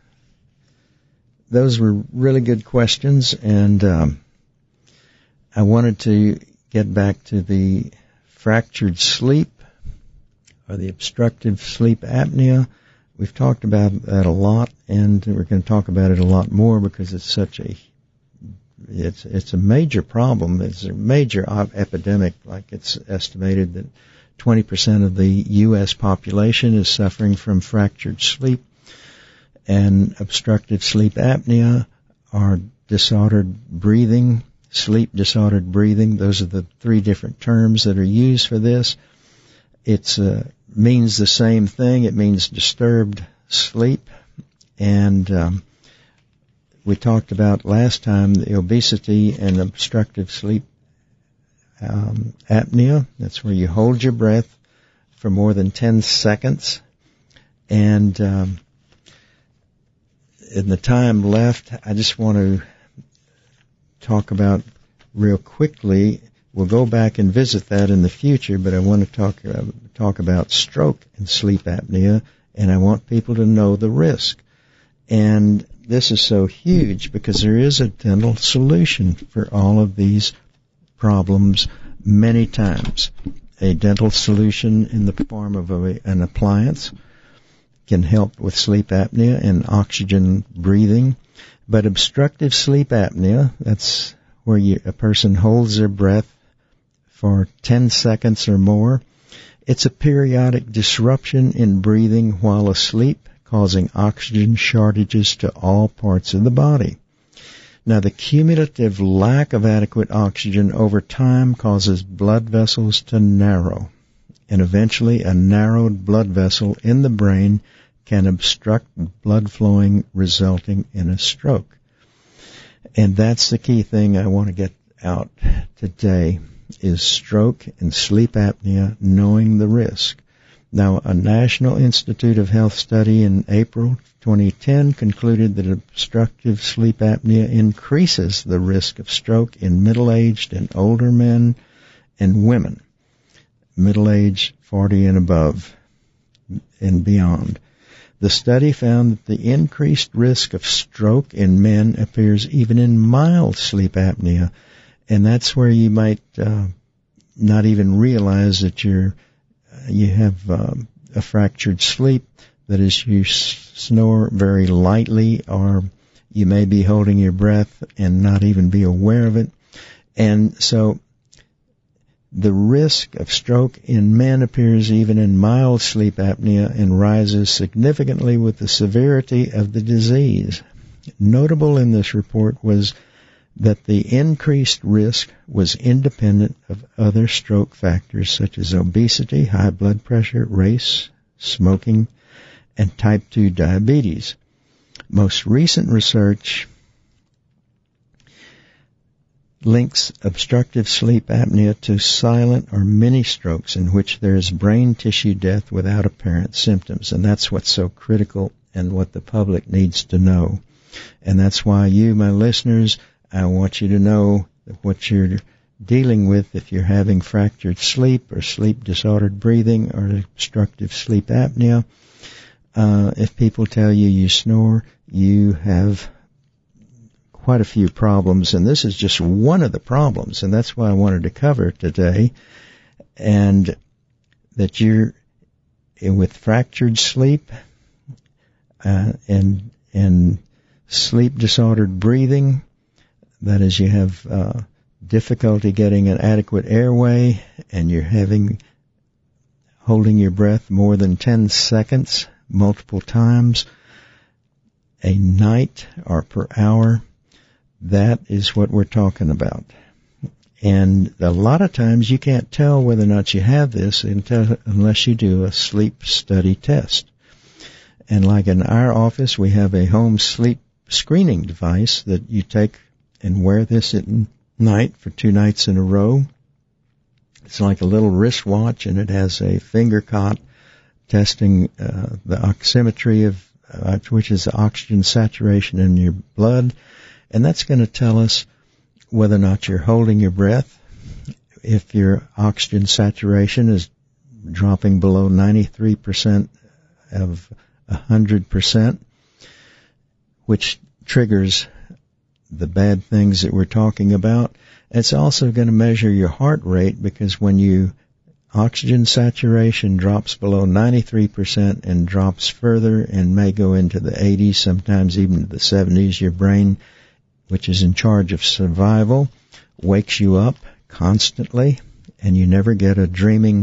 [SPEAKER 1] those were really good questions, and um, I wanted to get back to the fractured sleep or the obstructive sleep apnea we've talked about that a lot, and we're going to talk about it a lot more because it's such a it's it's a major problem. It's a major epidemic. Like, it's estimated that twenty percent of the U S population is suffering from fractured sleep, and obstructive sleep apnea, or disordered breathing, sleep disordered breathing. Those are the three different terms that are used for this. It's uh, means the same thing. It means disturbed sleep. And um, we talked about last time the obesity and obstructive sleep um, apnea. That's where you hold your breath for more than ten seconds. And um, in the time left, I just want to talk about real quickly. We'll go back and visit that in the future, but I want to talk uh, talk about stroke and sleep apnea, and I want people to know the risk. And this is so huge because there is a dental solution for all of these problems many times. A dental solution in the form of a, an appliance can help with sleep apnea and oxygen breathing. But obstructive sleep apnea, that's where you, a person holds their breath for ten seconds or more. It's a periodic disruption in breathing while asleep, causing oxygen shortages to all parts of the body. Now, the cumulative lack of adequate oxygen over time causes blood vessels to narrow, and eventually a narrowed blood vessel in the brain can obstruct blood flowing, resulting in a stroke. And that's the key thing I want to get out today, is stroke and sleep apnea, knowing the risk. Now, a National Institute of Health study in April twenty ten concluded that obstructive sleep apnea increases the risk of stroke in middle-aged and older men and women, middle-aged, forty and above and beyond. The study found that the increased risk of stroke in men appears even in mild sleep apnea, and that's where you might uh, not even realize that you're you have um, a fractured sleep. That is, you s- snore very lightly, or you may be holding your breath and not even be aware of it. And so the risk of stroke in men appears even in mild sleep apnea and rises significantly with the severity of the disease. Notable in this report was that the increased risk was independent of other stroke factors such as obesity, high blood pressure, race, smoking, and type two diabetes. Most recent research links obstructive sleep apnea to silent or mini strokes in which there is brain tissue death without apparent symptoms. And that's what's so critical and what the public needs to know. And that's why you, my listeners, I want you to know what you're dealing with if you're having fractured sleep or sleep disordered breathing or obstructive sleep apnea. Uh, if people tell you you snore, you have quite a few problems, and this is just one of the problems, and that's why I wanted to cover it today. And that you're with fractured sleep uh, and and sleep disordered breathing. That is, you have uh, difficulty getting an adequate airway, and you're having holding your breath more than ten seconds multiple times a night or per hour. That is what we're talking about. And a lot of times you can't tell whether or not you have this until, unless you do a sleep study test. And like in our office, we have a home sleep screening device that you take and wear this at night for two nights in a row. It's like a little wristwatch, and it has a finger cot testing uh, the oximetry of uh, which is the oxygen saturation in your blood, and that's going to tell us whether or not you're holding your breath. If your oxygen saturation is dropping below ninety-three percent of one hundred percent, which triggers the bad things that we're talking about. It's also going to measure your heart rate, because when you oxygen saturation drops below ninety-three percent and drops further and may go into the eighties, sometimes even to the seventies. Your brain, which is in charge of survival, wakes you up constantly, and you never get a dreaming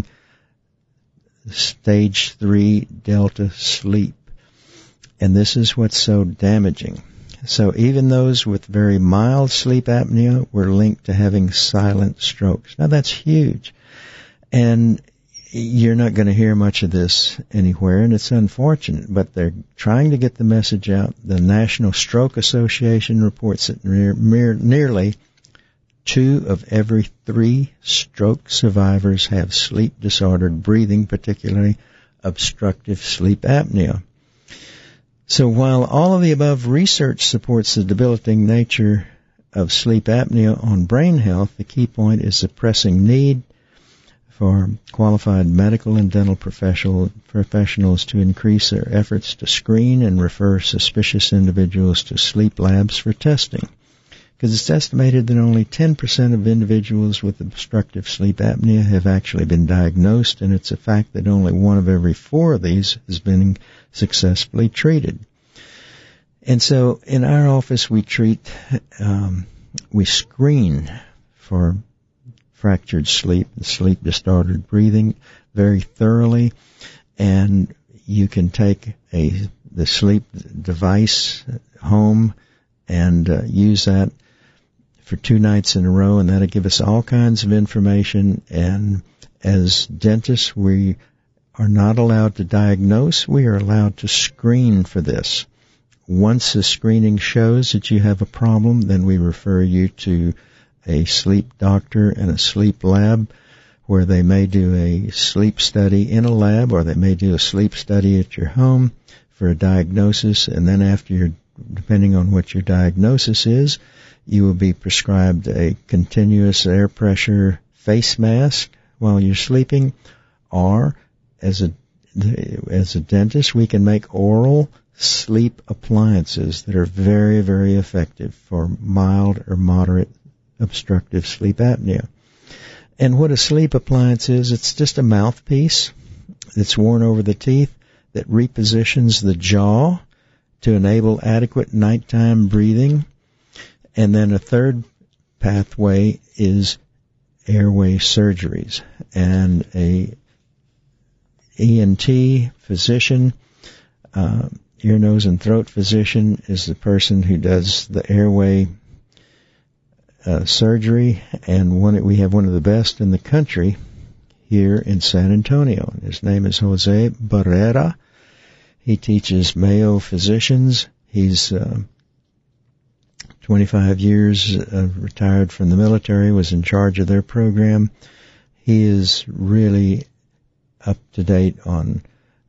[SPEAKER 1] stage three delta sleep. And this is what's so damaging. So even those with very mild sleep apnea were linked to having silent strokes. Now that's huge. And you're not going to hear much of this anywhere, and it's unfortunate, but they're trying to get the message out. The National Stroke Association reports that near, near, nearly two of every three stroke survivors have sleep-disordered breathing, particularly obstructive sleep apnea. So while all of the above research supports the debilitating nature of sleep apnea on brain health, the key point is the pressing need for qualified medical and dental professional, professionals to increase their efforts to screen and refer suspicious individuals to sleep labs for testing. Because it's estimated that only ten percent of individuals with obstructive sleep apnea have actually been diagnosed, and it's a fact that only one of every four of these has been successfully treated. And so in our office we treat, um, we screen for fractured sleep and sleep-disordered breathing very thoroughly, and you can take a the sleep device home and uh, use that for two nights in a row, and that'll give us all kinds of information. And as dentists, we are not allowed to diagnose. We are allowed to screen for this. Once the screening shows that you have a problem, then we refer you to a sleep doctor and a sleep lab, where they may do a sleep study in a lab, or they may do a sleep study at your home for a diagnosis, and then after your, depending on what your diagnosis is, you will be prescribed a continuous air pressure face mask while you're sleeping, or as a as a dentist, we can make oral sleep appliances that are very, very effective for mild or moderate obstructive sleep apnea. And what a sleep appliance is, it's just a mouthpiece that's worn over the teeth that repositions the jaw to enable adequate nighttime breathing. And then a third pathway is airway surgeries. And a E N T physician, uh, ear, nose, and throat physician is the person who does the airway Uh, surgery, and one we have one of the best in the country here in San Antonio. His name is Jose Barrera. He teaches Mayo physicians. He's uh, twenty-five years uh, retired from the military, was in charge of their program. He is really up to date on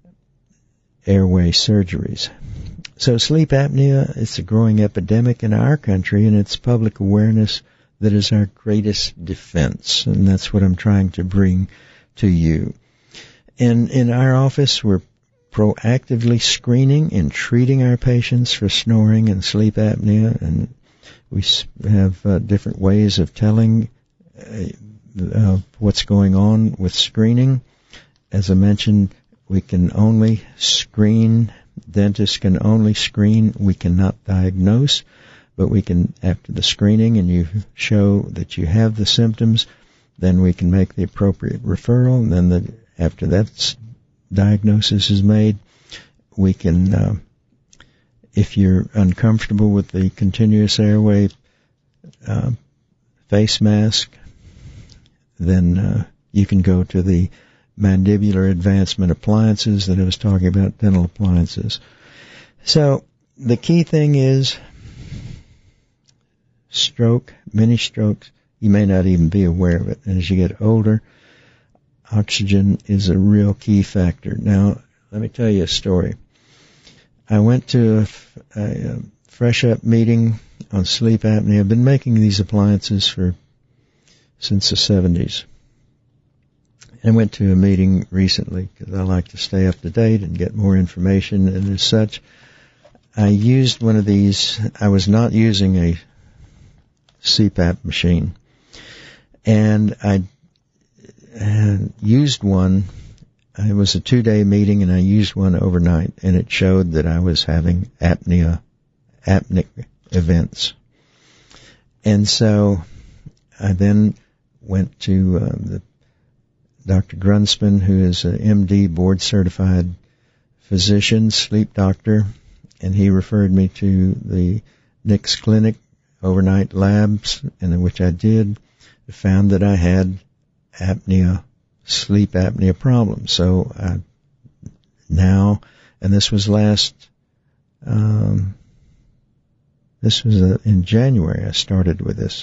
[SPEAKER 1] airway surgeries. So sleep apnea, it's a growing epidemic in our country, and it's public awareness that is our greatest defense, and that's what I'm trying to bring to you. And in our office, we're proactively screening and treating our patients for snoring and sleep apnea, and we have uh, different ways of telling uh, uh, what's going on with screening. As I mentioned, we can only screen. Dentists can only screen. We cannot diagnose, but we can, after the screening and you show that you have the symptoms, then we can make the appropriate referral, and then the, after that diagnosis is made, we can, uh, if you're uncomfortable with the continuous airway uh, face mask, then uh, you can go to the mandibular advancement appliances that I was talking about, dental appliances. So the key thing is stroke, many strokes. You may not even be aware of it. And as you get older, oxygen is a real key factor. Now, let me tell you a story. I went to a, a, a fresh up meeting on sleep apnea. I've been making these appliances for since the seventies. I went to a meeting recently because I like to stay up to date and get more information, and as such, I used one of these. I was not using a C PAP machine, and I and used one. It was a two-day meeting, and I used one overnight, and it showed that I was having apnea, apneic events. And so I then went to uh, the Doctor Grunspan, who is an M D board-certified physician, sleep doctor, and he referred me to the N I C S clinic overnight labs, in which I did, found that I had apnea, sleep apnea problems. So I now, and this was last, um, this was uh, in January I started with this.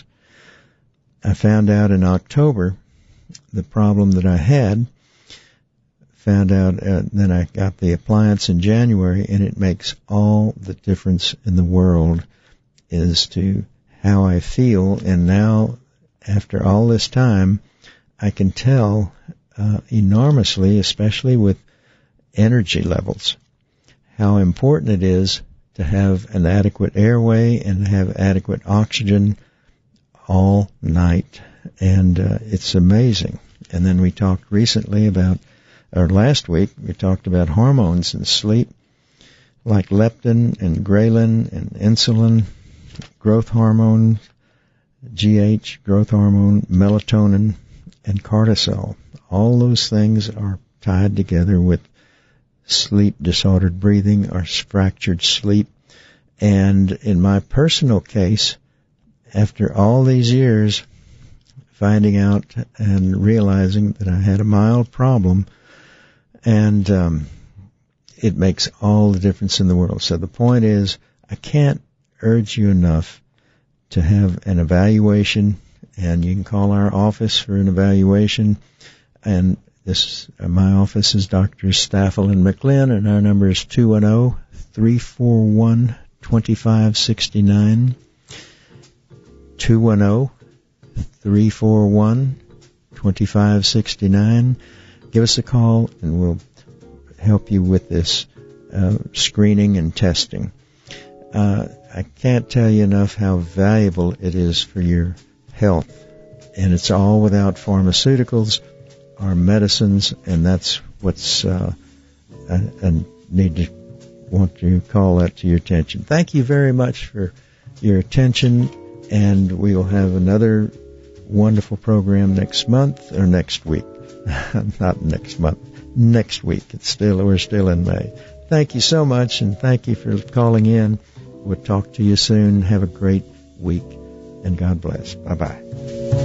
[SPEAKER 1] I found out in October the problem that I had, found out, uh, then I got the appliance in January, and it makes all the difference in the world as to how I feel. And now, after all this time, I can tell uh, enormously, especially with energy levels, how important it is to have an adequate airway and have adequate oxygen all night. And uh, it's amazing. And then we talked recently about, or last week, we talked about hormones in sleep, like leptin and ghrelin and insulin, growth hormone, G H, growth hormone, melatonin, and cortisol. All those things are tied together with sleep disordered breathing or fractured sleep. And in my personal case, after all these years, finding out and realizing that I had a mild problem, and um, it makes all the difference in the world. So the point is, I can't urge you enough to have an evaluation, and you can call our office for an evaluation. And this, uh, my office is Doctor Staffel and McLean, and our number is two one zero, three four one, two five six nine, two one zero, three four one, two five six nine. Give us a call, and we'll help you with this uh, screening and testing. Uh, I can't tell you enough how valuable it is for your health, and it's all without pharmaceuticals or medicines, and that's what's uh, I, I need to want to call that to your attention. Thank you very much for your attention, and we will have another wonderful program next month or next week. Not next month, next week. It's still, we're still in May. Thank you so much, and thank you for calling in. We'll talk to you soon. Have a great week, and God bless. Bye-bye.